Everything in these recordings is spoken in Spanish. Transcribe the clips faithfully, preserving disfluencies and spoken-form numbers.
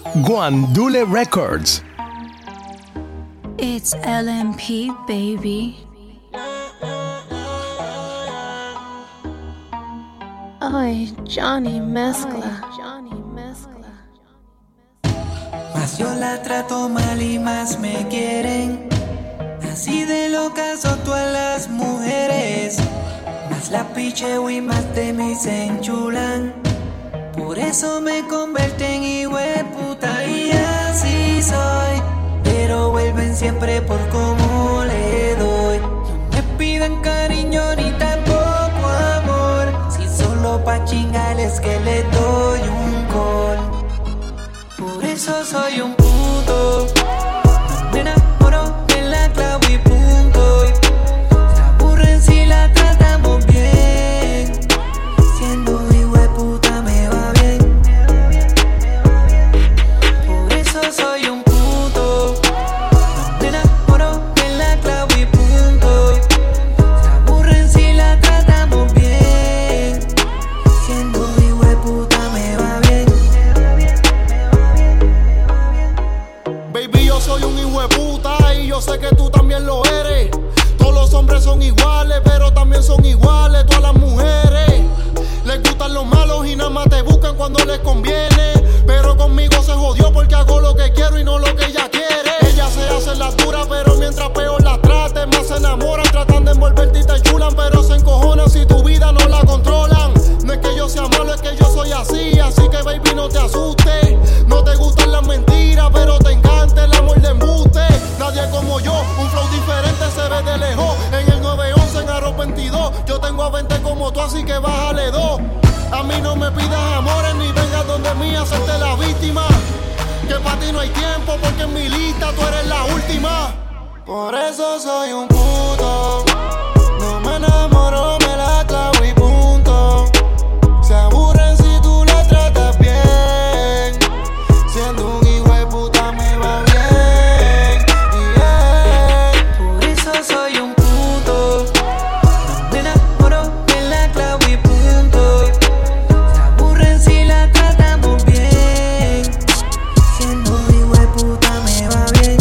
Guandule Records. It's L M P, baby. Ay, Johnny Mezcla. Más yo la trato mal y más me quieren. Así de locas son todas las mujeres. Más la picheo y más de mí se enchulan. Por eso me convierten en hijueputa y así soy. Pero vuelven siempre por cómo le doy. No me pidan cariño ni tampoco amor. Si solo pa' chingarles que le doy un gol. Por eso soy un puto. No me enamoro, me la clavo y punto. Se aburren si la tratamos bien. Siendo hijueputa me va bien. Por eso soy un puto. No me enamoro, me la clavo y punto. Se aburren si la tratamos bien. Siendo hijueputa me va bien. Baby, yo soy un hijo de puta y yo sé que tú también lo eres. Todos los hombres son iguales, pero también son iguales todas las mujeres. Les gustan los malos y nada más te buscan cuando les conviene. Pero conmigo se jodió porque hago lo que quiero y no lo que ella quiere. Ella se hace la dura, pero mientras peor la trate, más se enamoran, tratan de envolverte y te chulan, pero se encojonan si tu vida no la controlan. No es que yo sea malo, es que yo soy así, así que baby no te asustes. No te gustan las mentiras, pero te encanta el amor de embuste. Nadie como yo, un flow diferente se ve de lejos. En el nueve once, en Aro veintidós, yo tengo a veinte como tú, así que bájale dos. A mí no me pidas amores ni vengas donde mí a hacerte la víctima. Que para ti no hay tiempo porque en mi lista tú eres la última. Por eso soy un puto. No me enamoro, me la clavo y punto. Se aburren si tú la tratas bien. Siendo un hijo de puta me va bien. Yeah. Por eso soy un puto. No me enamoro, me la clavo y punto. Se aburren si la tratamos bien. Siendo hijueputa me va bien.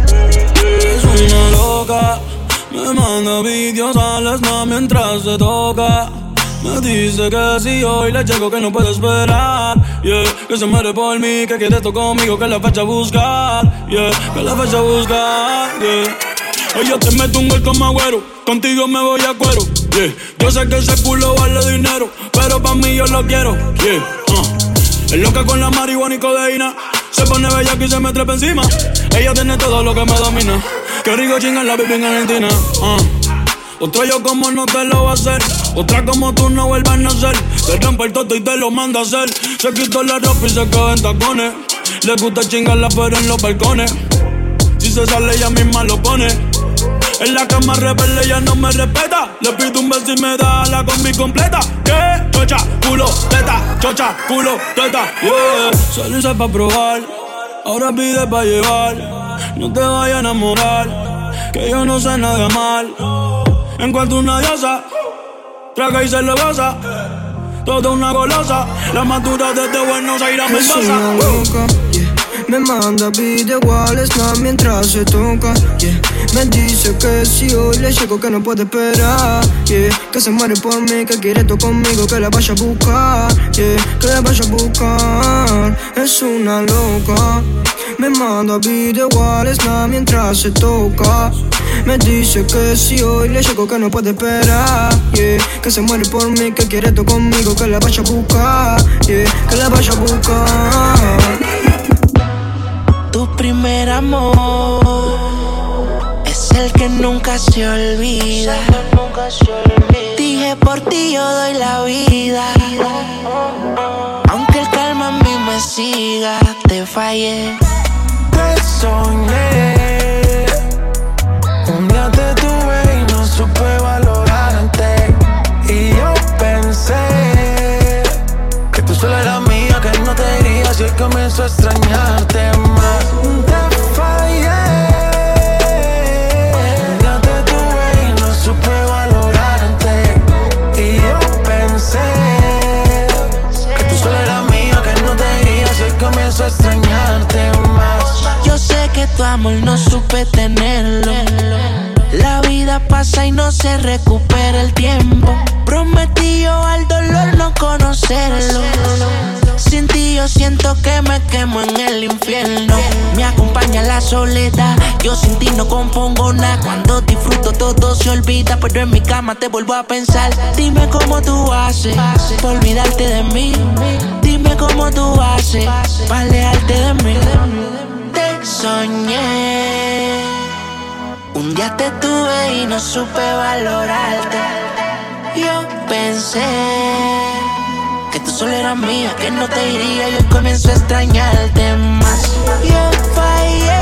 Es una loca, me manda vídeos a las no mientras se toca. Me dice que si hoy le llego que no puede esperar, yeah. Que se muere por mí, que quiere esto conmigo, que la fecha a buscar, yeah. Que la fecha a buscar, yeah. Oye, te meto un gol como agüero, contigo me voy a cuero, yeah. Yo sé que ese culo vale dinero, pero pa' mí yo lo quiero, yeah. uh. Es loca con la marihuana y codeína, se pone bella y se me trepa encima. Ella tiene todo lo que me domina, que rico chingar la baby en Argentina, uh. Otra yo como no te lo va a hacer, otra como tú no vuelvas a nacer. Te rompe el toto y te lo manda a hacer. Se quitó la ropa y se quedó en tacones. Le gusta chingarla pero en los balcones. Si se sale ella misma lo pone. En la cama rebelde ella no me respeta. Le pido un beso y me da la combi completa. ¿Qué? Chocha, culo, teta, chocha, culo, teta, yeah. Salirse pa' probar, ahora pide pa' llevar. No te vayas a enamorar, que yo no sé nada mal. En cuanto una diosa, traga y se lo goza. Toda una golosa, la madura desde Buenos Aires a Mendoza. Es una loca, yeah. Me manda video igual snap mientras se toca, yeah. Me dice que si hoy le llego que no puede esperar, yeah. Que se muere por mí, que quiere todo conmigo, que la vaya a buscar, yeah. Que la vaya a buscar. Es una loca. Me manda video igual snap mientras se toca. Me dice que si hoy le llego que no puede esperar, yeah. Que se muere por mí, que quiere todo conmigo, que la vaya a buscar, yeah. Que la vaya a buscar. Tu primer amor es el que nunca se olvida. Dije por ti yo doy la vida. Aunque el calma en mí me siga, te fallé. Te soñé. Un día te tuve y no supe valorarte. Y yo pensé que tú solo eras mía, que no te irías. Y hoy comienzo a extrañarte más. Te fallé. Un día te tuve y no supe valorarte. Y yo pensé que tú solo eras mía, que no te irías. Y hoy comienzo a extrañarte. extrañarte más. Yo sé que tu amor no supe tenerlo. La vida pasa y no se recupera el tiempo. Prometí yo al dolor no conocerlo. Sin ti yo siento que me quemo en el infierno. Me acompaña la soledad, yo sin ti no compongo nada. Cuando disfruto todo se olvida, pero en mi cama te vuelvo a pensar. Dime cómo tú haces para olvidarte de mí. Dime cómo tú haces para alejarte de mí. Te soñé, un día te tuve y no supe valorarte. Yo pensé que tú solo eras mía, que no te iría y hoy comienzo a extrañarte más. Yo fallé,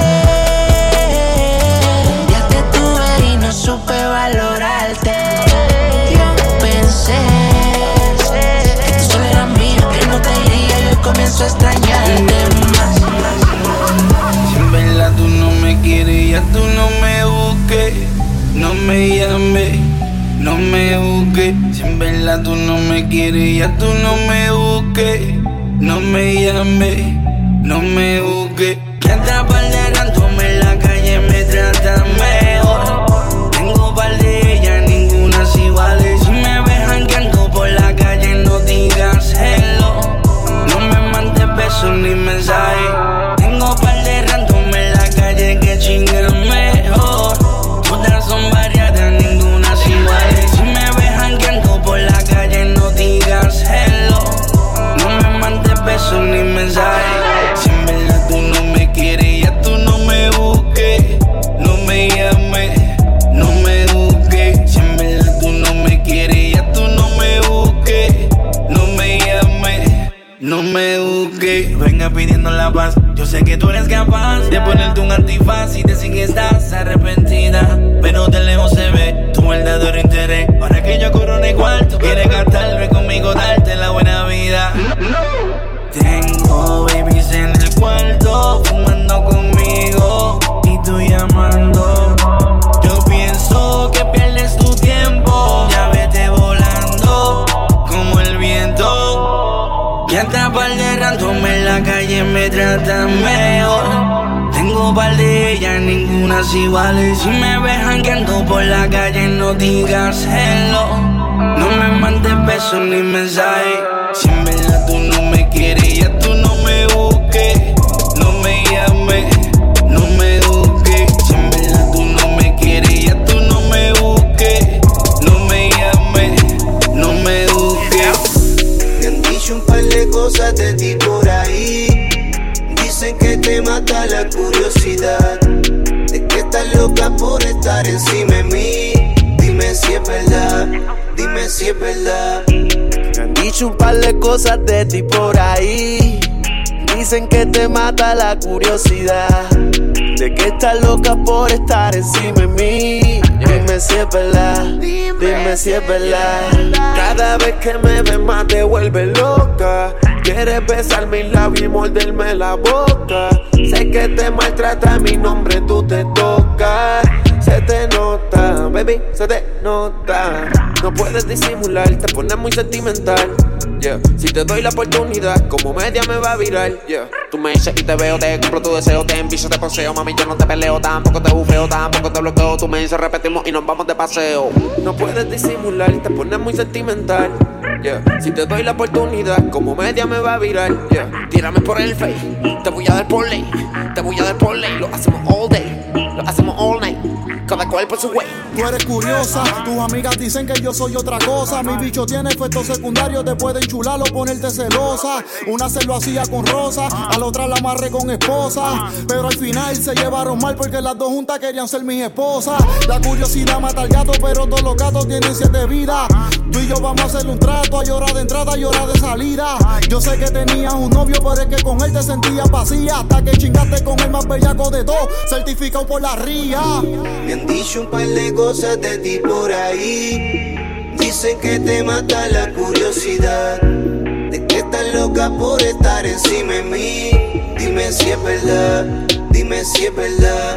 un día te tuve y no supe valorarte. Yo pensé que tú solo eras mía, que no te iría y hoy comienzo a extrañarte más. Si en verdad tú no me quieres, ya tú no me busques, no me llames, no me busques. Si en verdad tú no me quieres, ya tú no me busques, no me llames, no me busques. Que anda par de random en la calle me trata mejor. Tengo par de ellas, ninguna es igual. Si me ves jangueando por la calle, no digas hello. No me mandes besos ni mensajes. Tengo par de random en la calle que chingan mejor. Todas son variadas, ninguna es igual. Si me ves jangueando por la calle, no digas hello. No me mandes besos ni mensajes. Si en verdad tú no me quieres, ya tú no me busques, no me llames, no me busques. Si en verdad tú no me quieres, ya tú no me busques, no me llames, no me busques. Venga pidiendo la paz, yo sé que tú eres capaz de ponerte un antifaz y decir que estás arrepentida, pero de lejos se ve tu verdadero interés. Ahora que yo corone cuarto, quieres gastarlo y conmigo darte la buena vida. Tengo babies en el cuarto, fumando conmigo y tú llamando. Yo pienso que pierdes tu tiempo, ya vete volando como el viento. Que hasta par de random en la calle me tratan mejor. Tengo par de ellas, ninguna es igual. Si me ves jangueando por la calle, no digas hello. No me mandes besos ni mensajes. Si en verdad tú no me quieres, ya tú no me busques, no me llames, no me busques. Si en verdad tú no me quieres, ya tú no me busques, no me llames, no me busques. Me han dicho un par de cosas de ti por ahí. Dicen que te mata la curiosidad, de que estás loca por estar encima de mí. Dime si es verdad, dime si es verdad. Me han dicho un par de cosas de ti por ahí. Dicen que te mata la curiosidad, de que estás loca por estar encima de mí. Dime si es verdad, dime si es verdad. Cada vez que me ves más te vuelves loca. Quieres besar mis labios y morderme la boca. Sé que te maltrata, mi nombre tú te tocas. Se te nota, baby, se te nota. No puedes disimular, te pones muy sentimental. Yeah. Si te doy la oportunidad, como media me va a virar. Yeah. Tú me dices y te veo, te compro tu deseo, te envicio, te poseo. Mami, yo no te peleo, tampoco te bufeo, tampoco te bloqueo. Tú me dices, repetimos y nos vamos de paseo. No puedes disimular, te pones muy sentimental. Yeah. Si te doy la oportunidad, como media me va a virar. Yeah. Tírame por el face, te voy a dar por ley, te voy a dar por ley. Lo hacemos all day, lo hacemos all night. Cada cual por su way. Tú eres curiosa, tus amigas dicen que yo soy otra cosa. Mi bicho tiene efectos secundarios, te puede enchular o ponerte celosa. Una se lo hacía con Rosa, a la otra la amarré con esposa. Pero al final se llevaron mal porque las dos juntas querían ser mis esposas. La curiosidad mata al gato, pero todos los gatos tienen siete vidas. Tú y yo vamos a hacerle un trato, hay hora de entrada y hora de salida. Yo sé que tenías un novio, pero es que con él te sentías vacía. Hasta que chingaste con el más bellaco de todo, certificado por la R I A. Me han dicho un par de cosas de ti por ahí. Dicen que te mata la curiosidad, de que estás loca por estar encima de mí. Dime si es verdad, dime si es verdad.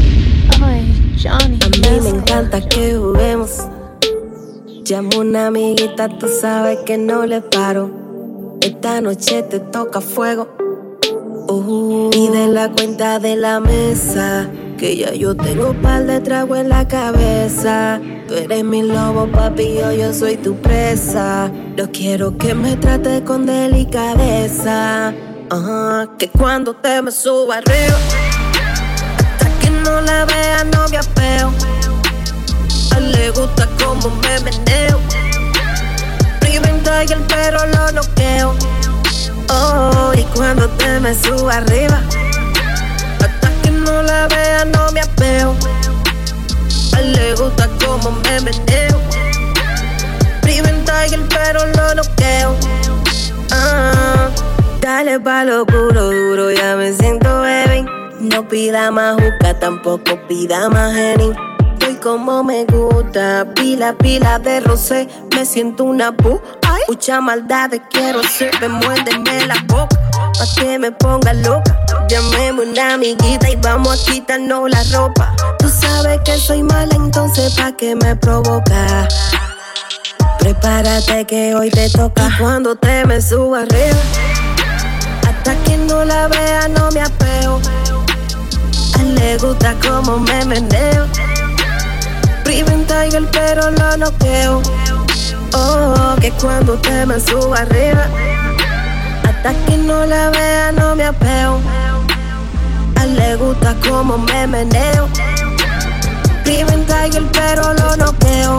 Ay, Johnny. A mí me encanta que juguemos. Llamo una amiguita, tú sabes que no le paro. Esta noche te toca fuego. Uh, pide la cuenta de la mesa, que ya yo tengo un par de tragos en la cabeza. Tú eres mi lobo, papi, yo, yo soy tu presa. Yo quiero que me trates con delicadeza. Uh, que cuando te me suba arriba, hasta que no la vea no me apeo. A él le gusta como me meneo. Reventa y el perro lo noqueo. Oh, y cuando te me suba arriba, hasta que no la vea no me apeo. A él le gusta como me meneo. Reventa y el perro lo noqueo. Ah, dale pa' lo puro duro, ya me siento baby. No pida más juca, tampoco pida más Henny. Estoy como me gusta, pila, pila de rosé. Me siento una pu, ay, mucha maldad quiero ser. Me muérdeme la boca, pa' que me ponga loca. Llamemos una amiguita y vamos a quitarnos la ropa. Tú sabes que soy mala, entonces pa' que me provoca. Prepárate que hoy te toca. Y cuando te me suba arriba, hasta que no la vea no me apeo. A él le gusta como me meneo. Riven Tiger pero lo noqueo. Oh, que cuando te me suba arriba, hasta que no la vea no me apeo. A él le gusta como me meneo. Riven Tiger pero lo noqueo.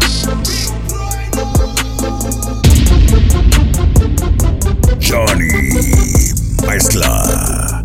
Johnny Mezcla.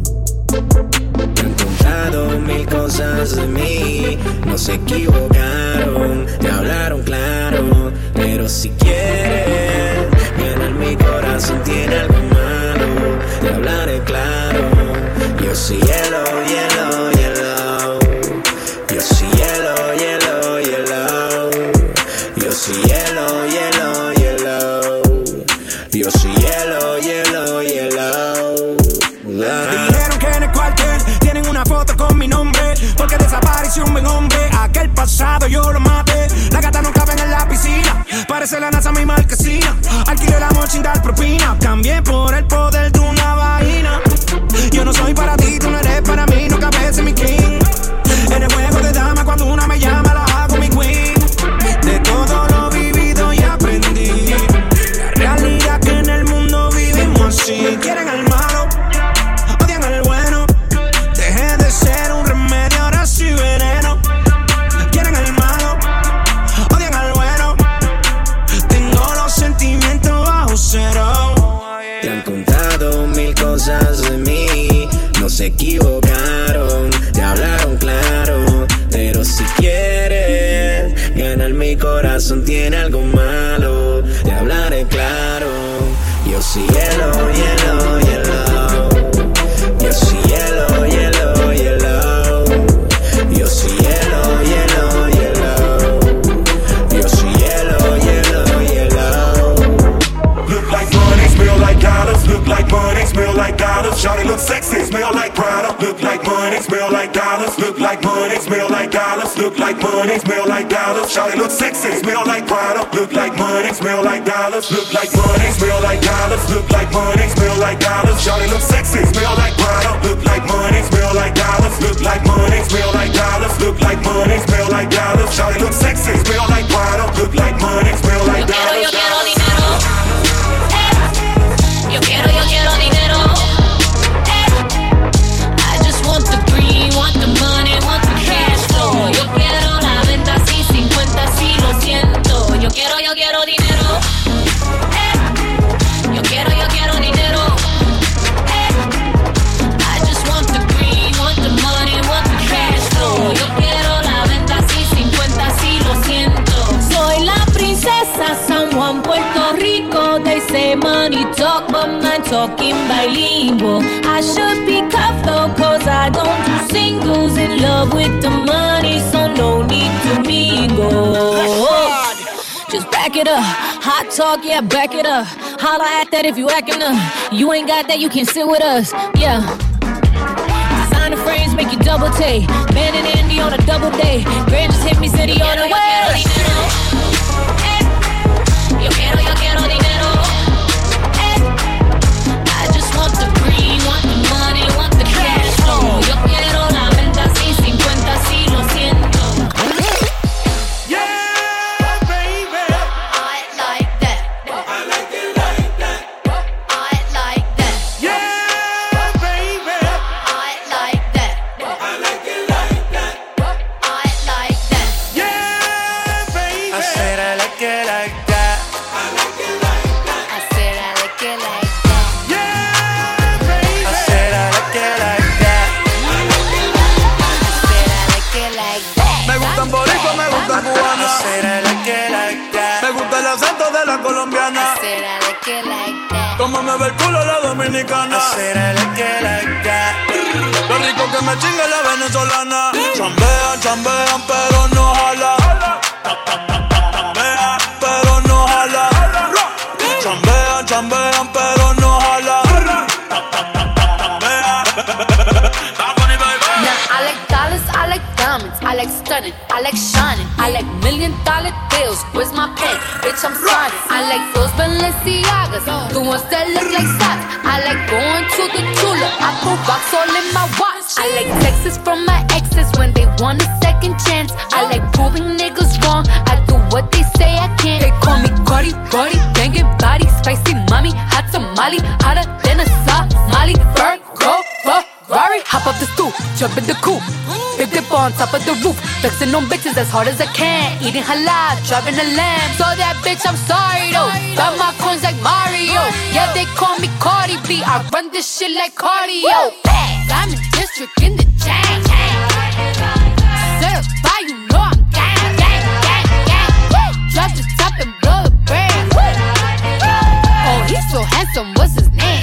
Han contado mil cosas de mí, no se equivocaron, te hablaron claro, pero si quieren ganar mi corazón tiene algo malo, te hablaré claro. Yo soy hielo, hielo, hielo. Yo soy hielo, hielo, hielo. Yo soy hielo, hielo, hielo. Yo soy hielo, hielo, hielo. Dijeron que en el cuartel tienen una foto con mi nombre, porque desapareció un buen hombre. Aquel pasado yo lo maté. La gata no cabe en la piscina, parece la NASA mi marquesina. Alquilé el amor sin dar propina, cambié por el poder de una vaina. Yo no soy para ti, tú no eres para mí, no cabes en mi king. En el juego de dama cuando una me llama la hago mi queen. De todo lo vivido y aprendí, la realidad que en el mundo vivimos así. Quieren al malo, odian al bueno. Dejé de ser un remedio, ahora soy veneno. Quieren al malo, odian al bueno. Tengo los sentimientos bajo cero. Te han contado mil cosas de mí, no se equivocaron, te hablaron claro, pero si quieren ganar mi corazón tiene algo malo, te hablaré claro. Yo soy hielo, hielo, hielo. Yo soy hielo, hielo, hielo. Yo soy hielo, hielo, hielo. Yo soy hielo, hielo, hielo. Look like money, smell like dollars. Look like money, smell like dollars. Shawty look sexy, smell like Prada. Look like money, smell like dollars. Look like money, smell like dollars. Look like money, smell like dollars. Shawty look sexy, smell like Prada. Look like money, smell like dollars. Look like money, smell like dollars. Look like money, smell like dollars. Shawty look sexy, smell like Prada. Look like money, smell like dollars. Look like money, smell like dollars. Look like money, smell like dollars. Shawty look sexy, smell like Prada. Look like money, smell like dollars. Yo quiero, yo quiero dinero. Eh. Yo quiero, yo quiero dinero. Eh. I just want the green, want the money, want the cash flow. Yo quiero la venta así, cincuenta sí, lo siento. Yo quiero, yo quiero dinero. Eh. Yo quiero, yo quiero dinero. Eh. I just want the green, want the money, want the cash flow. Yo quiero la venta así, cincuenta sí, lo siento. Soy la princesa San Juan, Puerto Rico. They say money talk, but man talking bilingual. I should be cuffed though, cause I don't do singles. In love with the money, so no need to mingle. Just back it up, hot talk, yeah, back it up. Holla at that if you acting up. You ain't got that, you can sit with us, yeah. Designer frames make you double take. Ben and Andy on a double day. Grand just hit me city on the way. Yo quiero, yo quiero dinero. Eh. I just want the green, want the money. Como me ve el culo la dominicana. Hacer el que like that. Lo rico que me chinga la venezolana. Chambean, chambean, pero no jala. Chambean, pero no jala. Chambean, chambean, pero no jala. Now I like dollars, I like diamonds, I like stunning, I like shining, I like million dollar bills. Where's my pen? Bitch, I'm signing. I like those Balenciagas, the ones that look like socks. I like going to the Tula, I put rocks all in my watch. I like texts from my exes when they want a second chance. I like proving niggas wrong, I do what they say I can't. They call me Cardi, Cardi, banging body, spicy mommy, hot tamale, hotter than a Somali. Virgo, Ferrari, hop up the stoop, jump in the coupe. Big dip on top of the roof, flexing on bitches as hard as I can. Eating halal, driving a lamb. So that bitch, I'm sorry though. Got my coins like Mario. Yeah, they call me Cardi B. I run this shit like cardio. I'm in district in the chain. Certified, you know I'm gang, gang, gang, gang. Drop the top and blow the brand. Oh, he's so handsome. What's his name?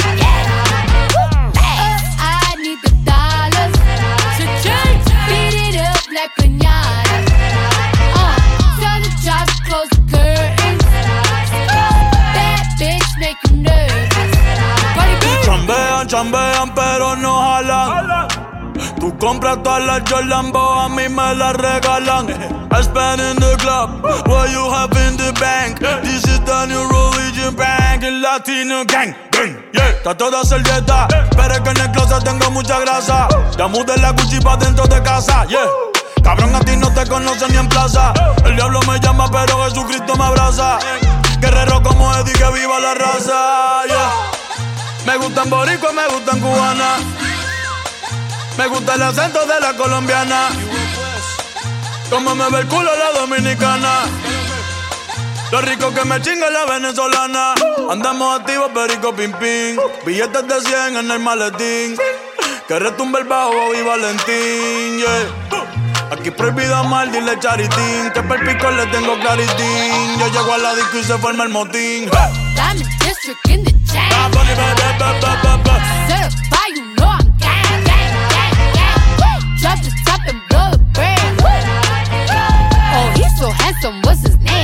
I need the dollars to change. Beat it up like piñata. Uh, tell the jobs close the curtains. That bitch make you nervous. Chambean, chambean, pero no jalan. Tú compras todas las Jordan, a mí me las regalan. I spend in the club, what you have in the bank. This is the new religion bank, el Latino gang. Yeah, trato de hacer dieta, pero es que en el closet tengo mucha grasa. Ya mudé la Gucci pa' dentro de casa, yeah. Cabrón, a ti no te conocen ni en plaza. El diablo me llama, pero Jesucristo me abraza. Guerrero como Eddie, que viva la raza, yeah. Me gustan boricua, me gustan cubana. Me gusta el acento de la colombiana. Como me ve el culo la dominicana. Lo rico que me chinga la venezolana. Andamos activos, perico, pim, pim. Billetes de cien en el maletín. Que retumbe el bajo y Valentín, yeah. Aquí prohibido amar, dile charitín. Que per pico le tengo claritín. Yo llego a la disco y se forma el motín. Diamond District in the chain. Certified, you know I'm gang, gang, gang, gang. Drop the top and blow the brand. Oh, he's so handsome. What's his name?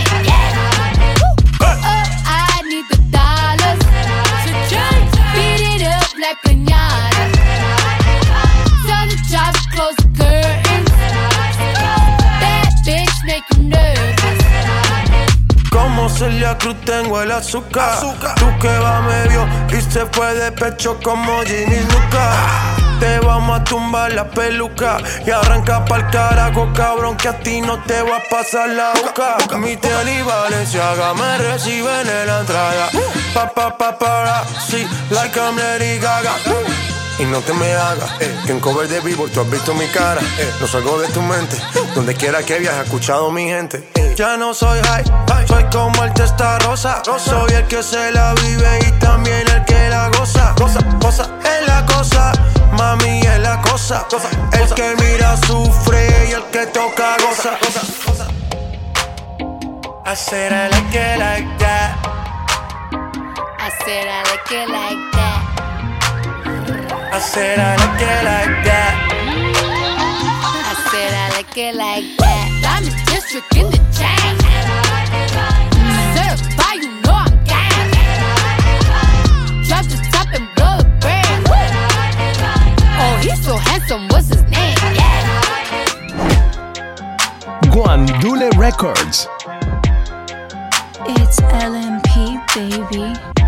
I need the dollars to change. Beat it up like piñata. Tell the jobs close the curtains. That bitch make you nervous. Como Celia Cruz tengo el azúcar. azúcar. Tú que va medio y se fue de pecho como Ginny Luca. Te vamos a tumbar la peluca y arranca pa'l carajo, cabrón, que a ti no te va a pasar la boca. Mi tele y Valenciaga me reciben en la entrada. Pa, pa, pa, para, sí, like I'm Lady Gaga. Y no te me hagas, eh, que en cover de Billboard tú has visto mi cara. Eh, no salgo de tu mente, donde quiera que viajes, he escuchado mi gente. Eh, ya no soy high, soy como el testa rosa. Soy el que se la vive y también el que la goza. Goza, goza, es la cosa, mami es la cosa. El que mira sufre y el que toca goza. I said I like it like that. I said I like it like that. I said I like it like that. I said I like it like that. Diamond District in the chain. Certified, you know I'm gang. Drop the top and blow the brand. Oh, he's so handsome. What's his name? Guandule Records. It's L M P, baby.